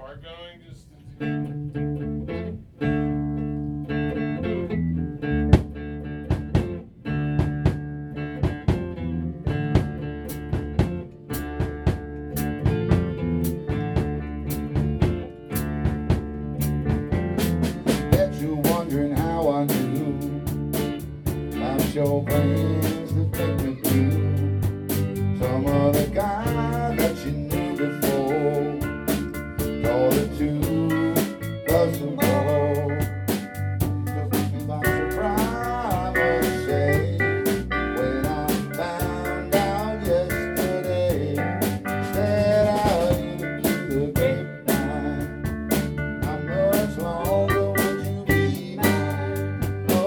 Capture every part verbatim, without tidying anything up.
Your plans to take me to some other guy that you knew before. Call the two plus the more. Took me by surprise, I must say, when I found out yesterday that I needed to the grapevine. How much longer would you be mine? Oh,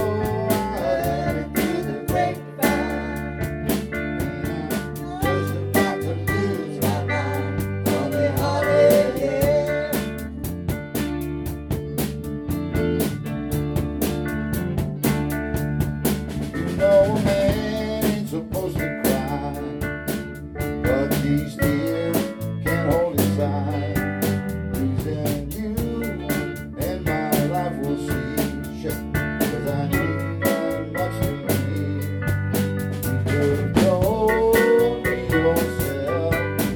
no man ain't supposed to cry, but these tears can't hold inside. Losing you and my life will see, shit, 'cause I need that much to me. You could have told me yourself,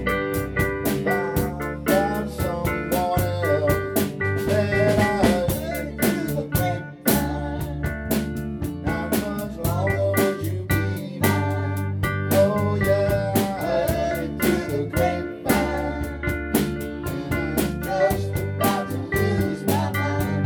found out someone else, that I needed to the grapevine. How much longer would you be mine? Oh yeah, I headed to the grapevine, and I'm just about to lose my mind.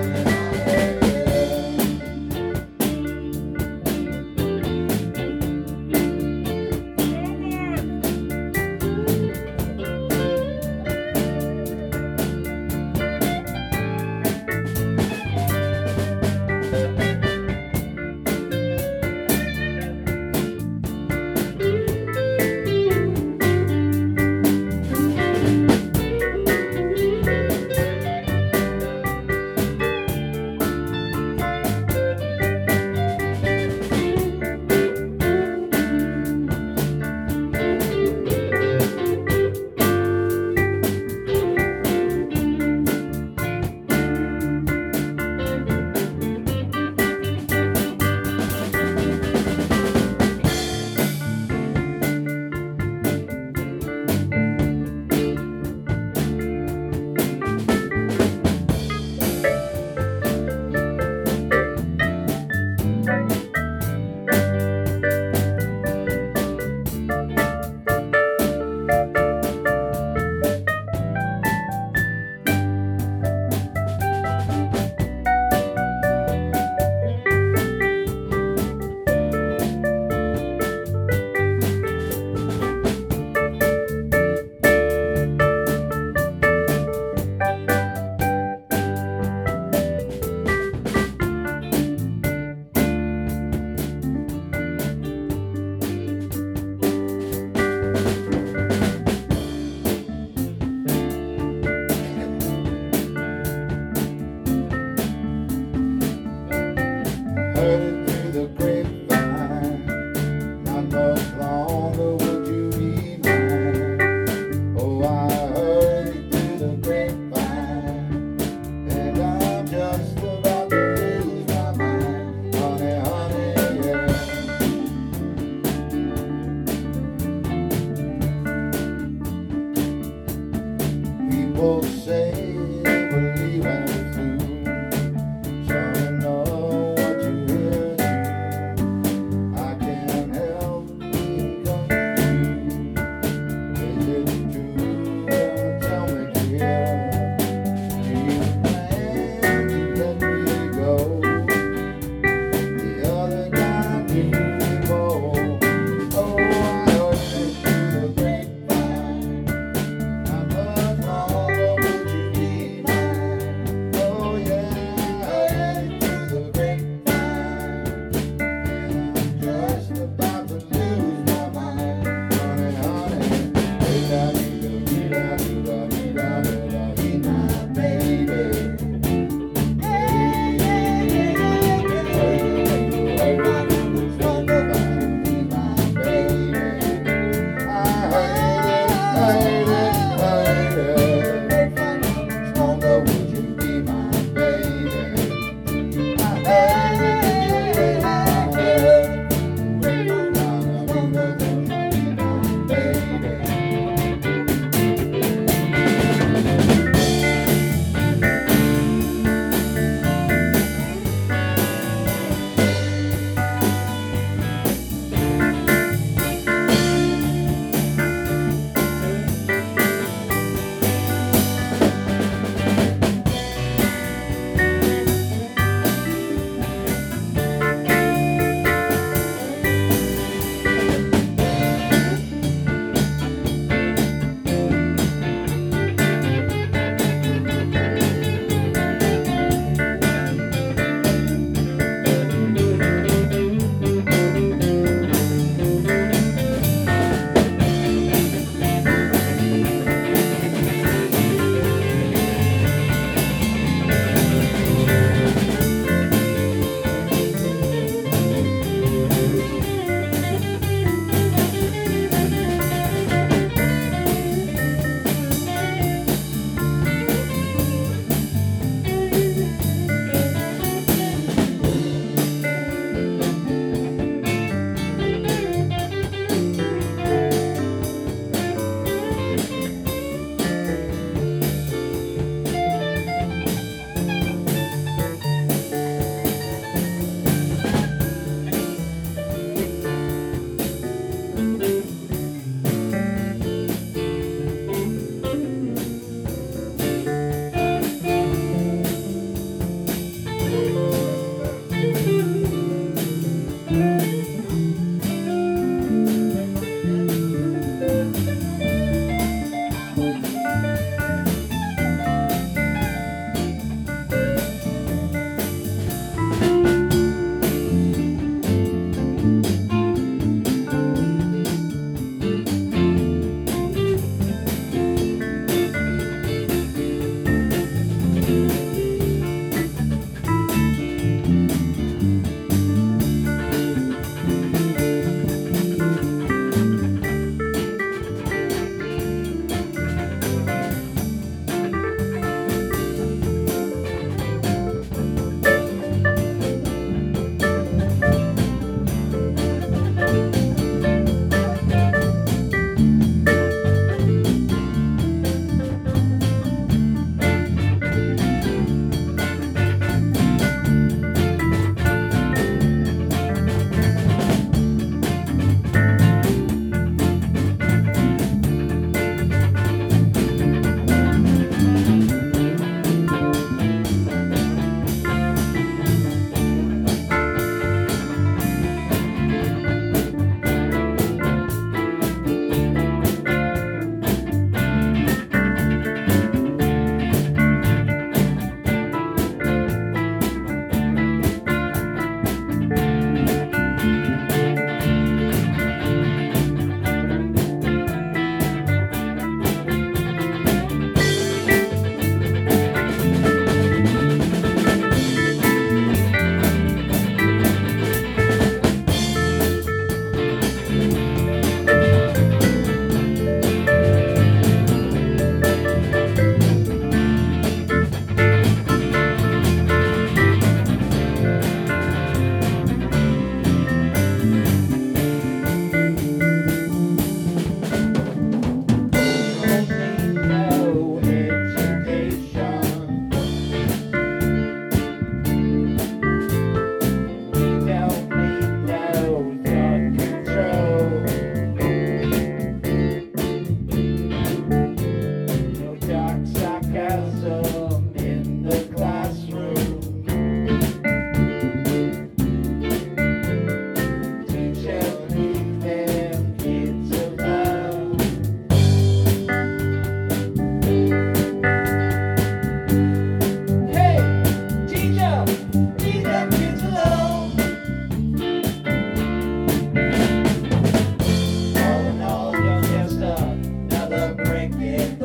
Headed through the grapevine, how much longer would you be mine? Oh, I heard it through the grapevine, and I'm just about to lose my mind. Honey, honey, yeah. People say we're leaving soon. Trying to know what you hear to. I can't help being confused. Is it true? Tell me clear. Do you plan to let me go? The other guy knew me more. Oh, I heard it through the grapevine. How much longer would you be connected.